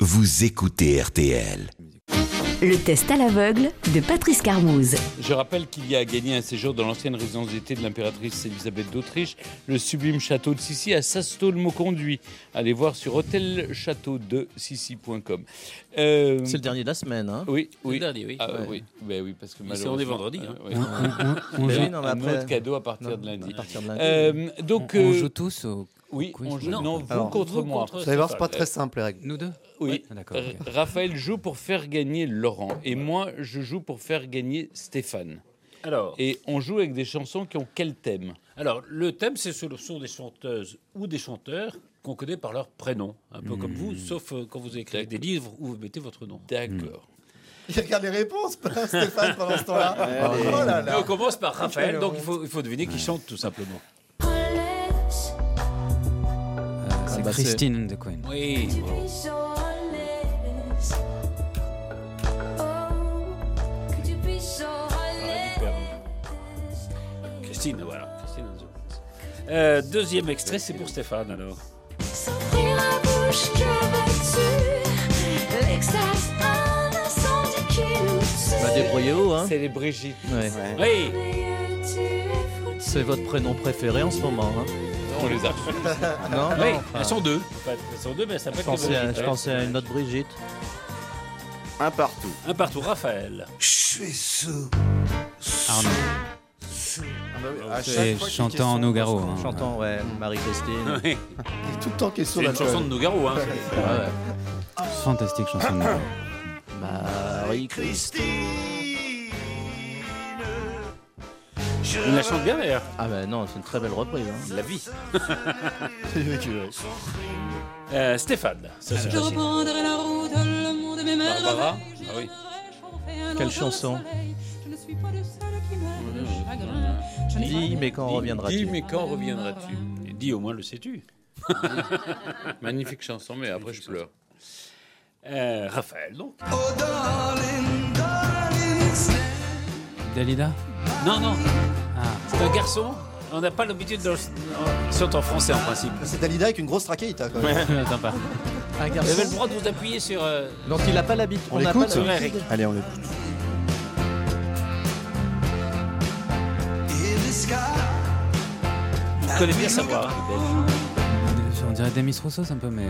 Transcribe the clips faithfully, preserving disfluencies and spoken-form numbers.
vous écoutez R T L. Le test à l'aveugle de Patrice Carmouze. Je rappelle qu'il y a à gagner un séjour dans l'ancienne résidence d'été de l'impératrice Elisabeth d'Autriche, le sublime château de Sissi à Sasto-le-Mauconduit. Allez voir sur hôtel château de sissi point com. Euh... C'est le dernier de la semaine, hein ? Oui, oui. Le dernier, oui. Ah, ouais. oui. Ben oui, parce que malheureusement, on est vendredi. Hein. Euh, oui. on, on, on, ben, non, un après... autre cadeau à partir non, de lundi. À partir de lundi. Euh, donc, on, euh... on joue tous au... Oui, on joue. Non, non vous Alors, contre vous moi. contre Vous allez voir, c'est pas très simple les règles. Nous deux ? Oui. Ah, d'accord. R- Okay. Raphaël joue pour faire gagner Laurent et moi je joue pour faire gagner Stéphane. Alors, et on joue avec des chansons qui ont quel thème ? Alors, le thème, c'est ce sont des chanteuses ou des chanteurs qu'on connaît par leur prénom, un peu mmh. comme vous, sauf euh, quand vous écrivez des livres où vous mettez votre nom. D'accord. Mmh. Il regarde les réponses, Stéphane, pendant ce temps-là. Oh, oh là là. On commence par Raphaël, donc il faut, il faut deviner qui chante tout simplement. C'est bah Christine de Queen. Oui. Bon. Christine, voilà. Christine euh, deuxième extrait, c'est pour Stéphane alors. Bah débrouillez-vous, hein. C'est les Brigitte. Ouais. Oui. C'est votre prénom préféré en ce moment, hein. On les a. non, non, oui, enfin... elles sont deux. En fait, elles sont deux, mais ça s'appelle. Je pensais, à, je pensais à une autre Brigitte. Un partout. Un partout, Raphaël. Je suis sous. Arnaud. À chaque fois chantant en Nougaro. Hein. Chantant, ouais, Marie-Christine. Oui. Il est tout le temps question de. C'est une chanson de Nougaro, hein. Ouais, ouais. Fantastique chanson de Nougaro. Marie-Christine. Il la chante bien d'ailleurs. Ah bah non, c'est une très belle reprise. Hein. La vie. euh, Stéphane. Ça, c'est facile. Barbara. Ah oui. Quelle chanson? Dis, mais quand reviendras-tu? Dis, mais quand reviendras-tu? Dis, au moins le sais-tu. Magnifique chanson, mais après je pleure. Euh, Raphaël, donc. Dalida? Non, non. Ah. C'est un garçon. On n'a pas l'habitude de. Ils sont en français en principe. C'est Dalida avec une grosse traqueïta quand même. Attends pas. Un Vous garçon. avez le droit de vous appuyer sur. Euh... Donc il n'a pas l'habitude. On, on l'écoute pas Eric. Allez, on l'écoute. Vous connaissez bien sa voix, hein, on dirait Demis Rousseau, un peu, mais.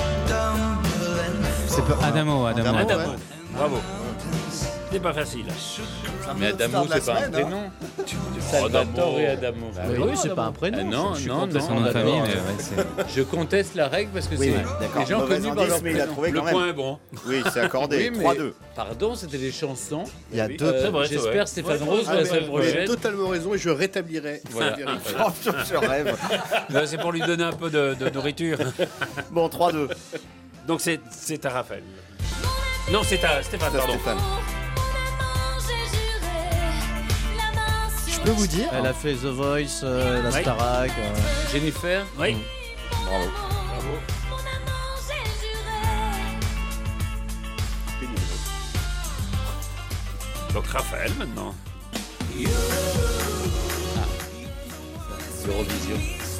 C'est pas Adamo, Adamo. Adamo. Ouais. Bravo. C'est pas facile. Mais Adamo, c'est pas un prénom. Salvatore et Adamo. Bah oui, oui, c'est pas un prénom. Ah non, je non, non. son nom de famille, mais ouais, c'est... Je conteste la règle parce que oui, c'est oui, des gens Mauvais connus indice, par leur mais il a prénom. trouvé Le quand même. point est bon. Oui, c'est accordé. Oui, mais- trois deux. Pardon, c'était des chansons. Il y a Oui. deux. Euh, C'est vrai, c'est J'espère vrai. Stéphane Ouais, Rose ouais, la ouais, semaine ouais, prochaine. Vous avez totalement raison et je rétablirai. Voilà. Oh, je, je rêve. Là, c'est pour lui donner un peu de, de nourriture. Bon, trois deux. Donc c'est, c'est à Raphaël. Non, c'est à Stéphane, C'est à pardon. Stéphane. Je peux vous dire. Elle a fait The Voice, euh, la Oui. Starac. Euh... Jennifer. Oui. Bravo. Bravo. Donc Raphaël maintenant. Eurovision.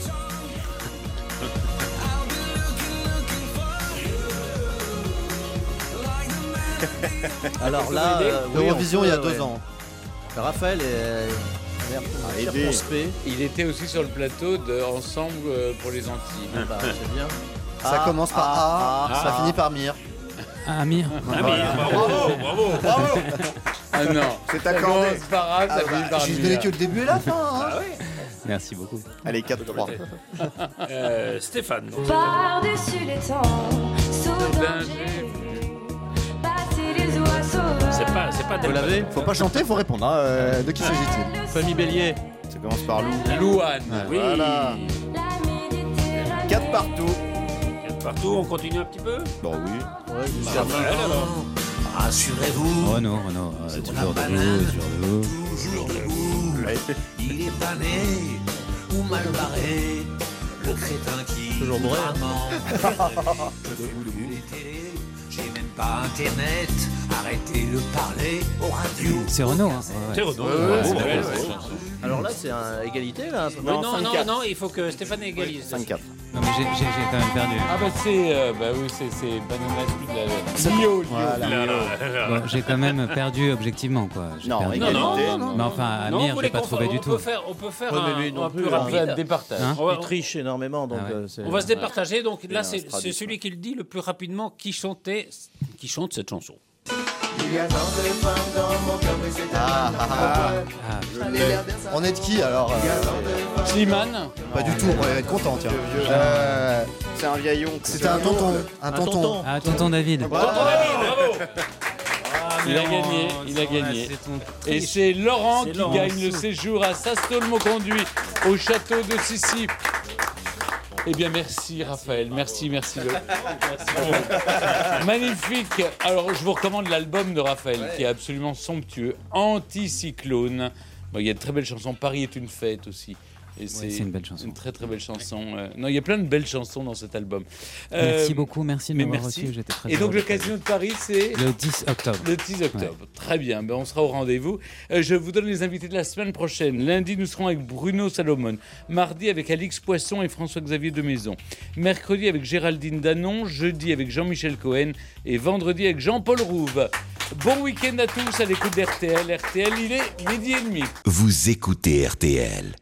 Alors là, aider euh, oui, L'Eurovision, on peut, il y a ouais. deux ans. Raphaël est a l'air aidé. circonspect. Il était aussi sur le plateau de Ensemble euh, pour les Antilles. Ah bah, c'est bien. Ça Ah, commence par A, ah, ça ah. finit par Mir. Ah, Amir. Ah, mais bravo, bravo, bravo. Ah non. C'est Ça accordé. commence par A, ça Ah finit bah, par J'ai Mia. donné que le début et la fin. Hein. Ah oui. Merci beaucoup. Allez, quatre trois. Euh, Stéphane. donc. Par-dessus les temps, saut danger, passer les oies sauvages. C'est pas, c'est pas Vous Delphine. l'avez? Faut pas chanter, faut répondre. Hein. Euh, de qui s'agit-il? Famille Bélier. Ça commence par Lou. Louane. Oui. Voilà. La Méditerranée. quatre partout. Quatre partout, on continue un petit peu. Bon, oui. Ouais, jusqu'à Raphaël alors. Rassurez-vous, Renaud, Renaud. euh, toujours debout, toujours debout. toujours debout. Il est pas né ou mal barré, le crétin qui Toujours bourré, hein. vraiment. Je fais plus les télés, j'ai même pas internet. Arrêtez de parler aux radios. C'est Renaud, hein. Ouais, ouais. C'est Renaud. Ouais, Bravo, c'est bravo. belle, cette chanson. Alors là, c'est un égalité là. Oui, non, non, non, il faut que Stéphane égalise. cinq quatre. Non, mais j'ai j'ai- j'ai quand même perdu. Ah bah c'est euh, bah oui c'est c'est Banana Split, la- Lio, Lio, Voilà. Lio. Bon, j'ai quand même perdu objectivement, quoi. J'ai Non, perdu. égalité. non, non, non, Mais enfin, Non, Amir, vous j'ai les pas confondre, trouvé du on tout. Peut faire, on peut faire Ouais, un, mais lui non un plus, peu hein. On fait un rapide. départage. Hein On va, Il triche énormément, donc Ah ouais. euh, c'est- on va se départager. Donc là, un c'est Stradius, c'est celui qui le dit le plus rapidement qui chantait, qui chante cette chanson. Ah, ah, ah. On est de qui alors euh, Slimane. Pas du tout, on va être content, tiens. Euh, C'est un vieillon. C'était un tonton. Un tonton. Ah, tonton David. Bravo. Il a gagné, il a gagné. Et c'est Laurent C'est qui Laurent. gagne le séjour à Sastolmo-Conduit au château de Sissi. Eh bien, merci Raphaël, merci, merci. Le... Magnifique. Alors, je vous recommande l'album de Raphaël qui est absolument somptueux. Anticyclone. Bon, il y a de très belles chansons. Paris est une fête aussi. Et c'est une belle chanson. Une très très belle chanson. Euh, non, il y a plein de belles chansons dans cet album. Merci Euh, beaucoup, merci de mais m'avoir merci. reçu. J'étais très Et donc heureux le d'être là. Casino de Paris, c'est Le dix octobre. le dix octobre. Très bien, ben, on sera au rendez-vous. Euh, je vous donne les invités de la semaine prochaine. Lundi, nous serons avec Bruno Salomon. Mardi, avec Alix Poisson et François-Xavier Demaison. Mercredi, avec Géraldine Danon. Jeudi, avec Jean-Michel Cohen. Et vendredi, avec Jean-Paul Rouve. Bon week-end à tous à l'écoute d'R T L. R T L, il est midi et demi. Vous écoutez R T L.